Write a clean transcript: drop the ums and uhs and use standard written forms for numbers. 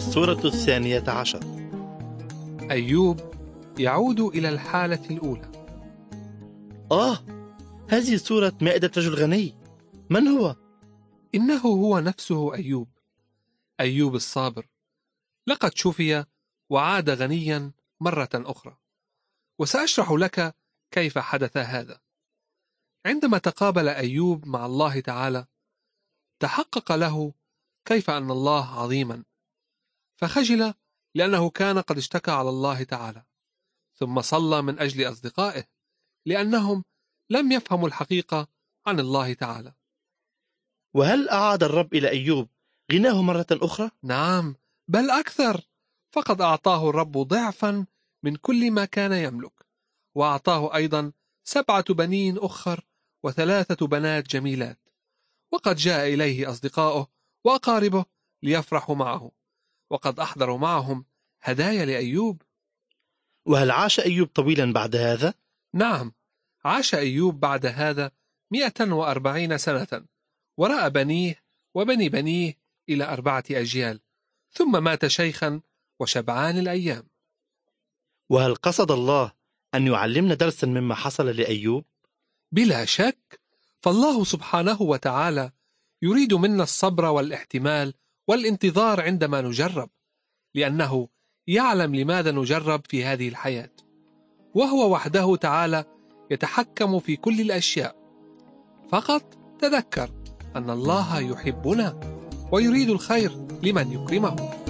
السورة 12. أيوب يعود إلى الحالة الأولى. هذه سورة مائدة رجل غني. من هو؟ إنه هو نفسه أيوب، أيوب الصابر. لقد شفي وعاد غنيا مرة أخرى، وسأشرح لك كيف حدث هذا. عندما تقابل أيوب مع الله تعالى تحقق له كيف أن الله عظيما، فخجل لأنه كان قد اشتكى على الله تعالى، ثم صلى من أجل أصدقائه لأنهم لم يفهموا الحقيقة عن الله تعالى. وهل أعاد الرب إلى أيوب غناه مرة أخرى؟ نعم، بل أكثر، فقد أعطاه الرب ضعفا من كل ما كان يملك، وأعطاه أيضا 7 بنين أخر و3 بنات جميلات. وقد جاء إليه أصدقائه وأقاربه ليفرحوا معه، وقد أحضروا معهم هدايا لأيوب. وهل عاش أيوب طويلا بعد هذا؟ نعم، عاش أيوب بعد هذا 140 سنة، ورأى بنيه وبني بنيه إلى 4 أجيال، ثم مات شيخا وشبعان الأيام. وهل قصد الله أن يعلمنا درسا مما حصل لأيوب؟ بلا شك، فالله سبحانه وتعالى يريد منا الصبر والاحتمال والانتظار عندما نجرب، لأنه يعلم لماذا نجرب في هذه الحياة، وهو وحده تعالى يتحكم في كل الأشياء. فقط تذكر أن الله يحبنا ويريد الخير لمن يكرمه.